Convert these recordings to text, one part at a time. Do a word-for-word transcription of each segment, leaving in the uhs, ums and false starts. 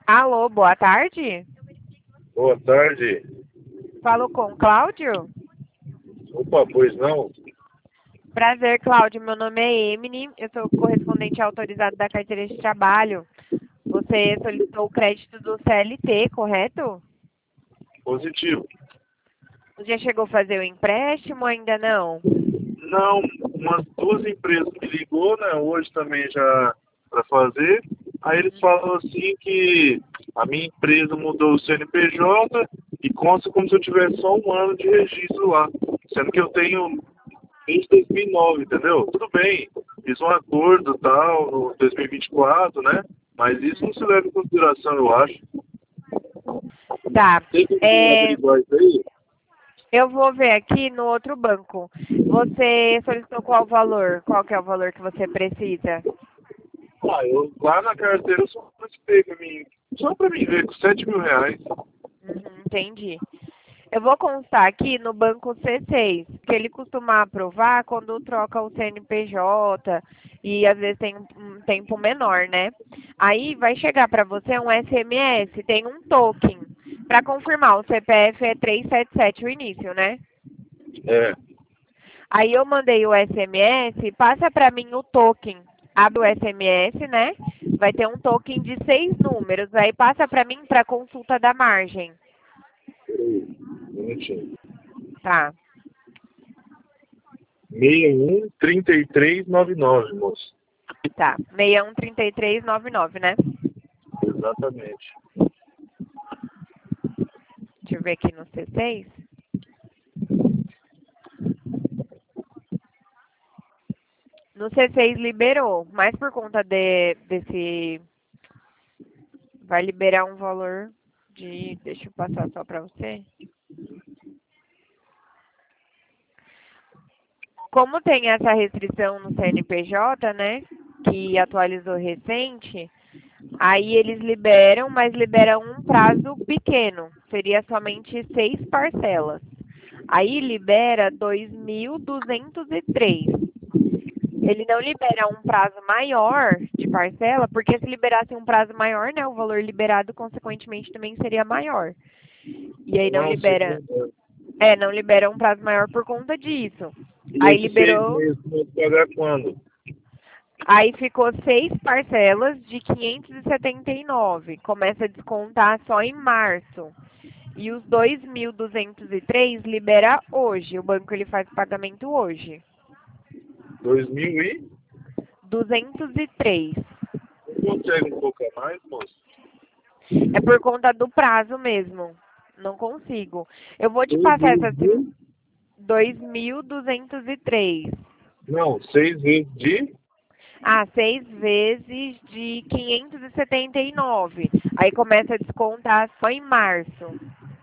Alô, boa tarde. Boa tarde. Falo com Cláudio. Opa, pois não? Prazer, Cláudio. Meu nome é Emily. Eu sou correspondente autorizado da carteira de trabalho. Você solicitou o crédito do C L T, correto? Positivo. Já chegou a fazer o empréstimo ou ainda não? Não, umas duas empresas me ligou, né? Hoje também já para fazer. Aí eles falam assim que a minha empresa mudou o C N P J e consta como se eu tivesse só um ano de registro lá. Sendo que eu tenho desde dois mil e nove, entendeu? Tudo bem, fiz um acordo tal no dois mil e vinte e quatro, né? Mas isso não se leva em consideração, eu acho. Tá. Tem como É, averiguar isso aí? eu vou ver aqui no outro banco. Você solicitou qual valor? Qual que é o valor que você precisa? Ah, eu lá na carteira eu só participei pra mim. Só pra mim ver, com sete mil reais. Uhum, entendi. Eu vou constar aqui no banco C seis, que ele costuma aprovar quando troca o C N P J e às vezes tem um um tempo menor, né? Aí vai chegar para você um S M S, tem um token. Para confirmar, o C P F é trezentos e setenta e sete o início, né? É, Aí eu mandei o S M S, passa para mim o token. Abre o S M S, né? Vai ter um token de seis números. Aí passa para mim para consulta da margem. um minutinho. Tá. seis um trinta e três noventa e nove, moço. Tá. seis um três três nove nove, né? Exatamente. Deixa eu ver aqui no C seis. No C seis liberou, mas por conta de, desse. Vai liberar um valor de. Deixa eu passar só para você. Como tem essa restrição no C N P J, né? Que atualizou recente, aí eles liberam, mas liberam um prazo pequeno. Seria somente seis parcelas. Aí libera dois mil duzentos e três. Ele não libera um prazo maior de parcela, porque se liberasse um prazo maior, né, o valor liberado, consequentemente, também seria maior. E aí não Não, sim. libera, é, não libera um prazo maior por conta disso. E Aí esses seis liberou, meses vão pagar quando? aí ficou seis parcelas de quinhentos e setenta e nove. Começa a descontar só em março. E os dois mil duzentos e três libera hoje. O banco ele faz o pagamento hoje. Dois mil e? duzentos e três. Não consegue um pouco a mais, moço? É por conta do prazo mesmo. Não consigo. Eu vou te Seis passar vezes essa sim- de? dois mil duzentos e três. Não, seis vezes de? Ah, seis vezes de quinhentos e setenta e nove. Aí começa a descontar só em março.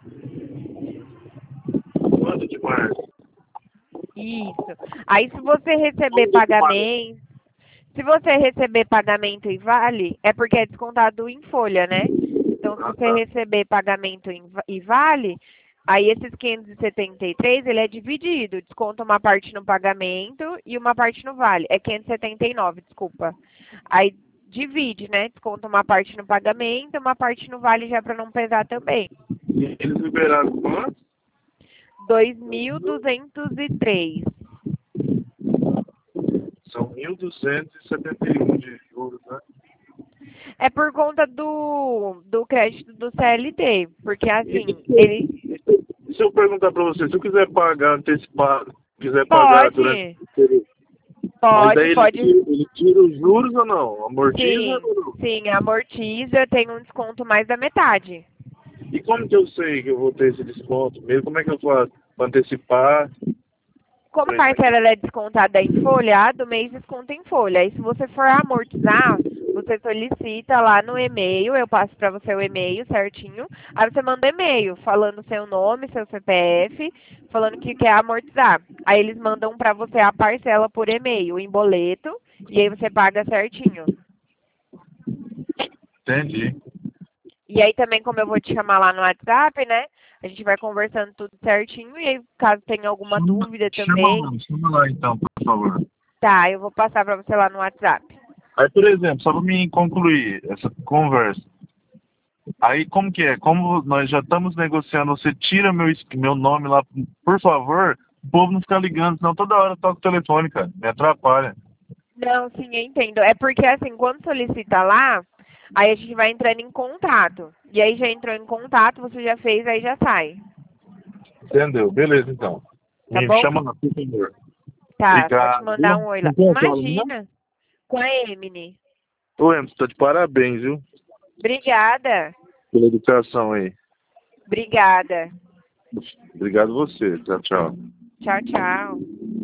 Quanto de março? Isso. Aí se você receber Quanto de março? pagamento, se você receber pagamento em vale, é porque é descontado em folha, né? Então, se Ah, você tá. receber pagamento em va- e vale, aí esses quinhentos e setenta e três, ele é dividido. Desconta uma parte no pagamento e uma parte no vale. É quinhentos e setenta e nove, desculpa. Aí divide, né? Desconta uma parte no pagamento, uma parte no vale já para não pesar também. E eles liberaram quanto? dois mil duzentos e três. São mil duzentos e setenta e um de juros, né? É por conta do, do crédito do C L T, porque E assim, ele se, e se eu perguntar para você, se eu quiser pagar antecipado, quiser pagar durante pode, o período, mas pode, daí ele pode tira, ele tira os juros ou não? Amortiza sim, ou não? sim, amortiza, tem um desconto mais da metade. E como que eu sei que eu vou ter esse desconto mesmo? Como é que eu faço para antecipar, Como por a exemplo? parcela ela é descontada em folha, a do mês desconta em folha. Aí se você for amortizar, você solicita lá no e-mail, eu passo para você o e-mail certinho. Aí você manda e-mail falando seu nome, seu C P F, falando que quer amortizar. Aí eles mandam para você a parcela por e-mail, em boleto, e aí você paga certinho. Entendi. E aí também, como eu vou te chamar lá no WhatsApp, né? A gente vai conversando tudo certinho. E aí, caso tenha alguma Chama, dúvida chama também, lá, chama lá então, por favor. tá, eu vou passar para você lá no WhatsApp. Aí, por exemplo, só para mim concluir essa conversa, Aí como que é? Como nós já estamos negociando, você tira meu, es- meu nome lá, por favor, o povo não fica ligando, senão toda hora toca o telefone, cara. Me atrapalha. Não, sim, eu entendo. É porque assim, quando solicita lá, aí a gente vai entrando em contato. E aí já entrou em contato, você já fez, aí já sai. Entendeu? Beleza, então. Tá Me bom? chama lá, por favor. Tá, pode Obrigado. mandar um oi lá. Com quem eu falo mesmo? Imagina, com a Emily. Ô, Emerson, tá de parabéns, viu? Obrigada. Pela educação aí. Obrigada. Obrigado você. Tchau, tchau. Tchau, tchau.